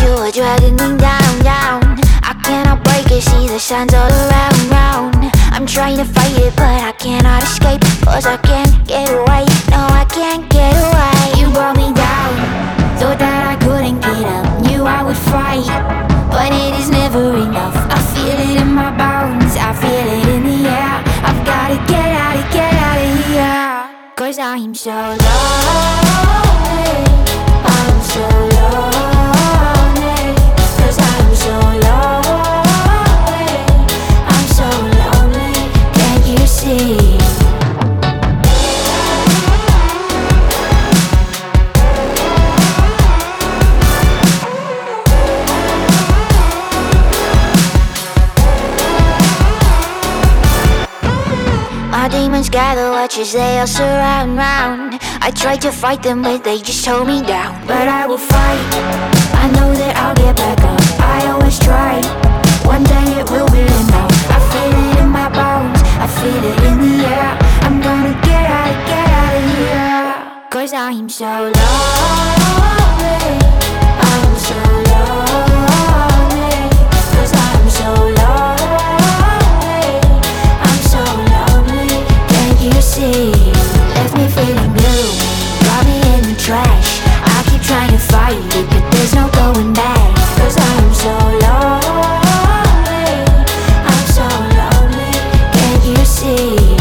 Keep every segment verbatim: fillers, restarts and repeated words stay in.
you are dragging me down, down. I cannot break it, see the signs all around, round. I'm trying to fight it, but I cannot escape, cause I can't get away, no I can't get away. You brought me down, thought that I couldn't get up, knew I would fight, but it is never enough. I feel it in my bones, I feel it in the air. I've gotta get out of, get out of here, cause I'm so lonely, I'm so lonely, cause I'm so lonely, I'm so lonely, can't you see? My demons gather watches, they all surround round. I tried to fight them, but they just hold me down. But I will fight, I know that I'll get back up. I always try, one day it will be enough. I feel it in my bones, I feel it in the air. I'm gonna get out, get out of here, cause I'm so lonely, I'm so lonely, cause I'm so lonely, I'm so lonely, can't you see? Left me feeling blue, got me in the trash. I keep trying to fight it, but there's no going back, cause I'm so lonely, I'm so lonely, can't you see?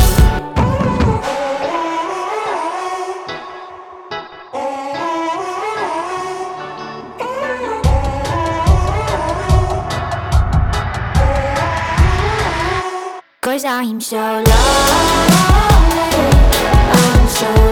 Cause I'm so lonely, I'm so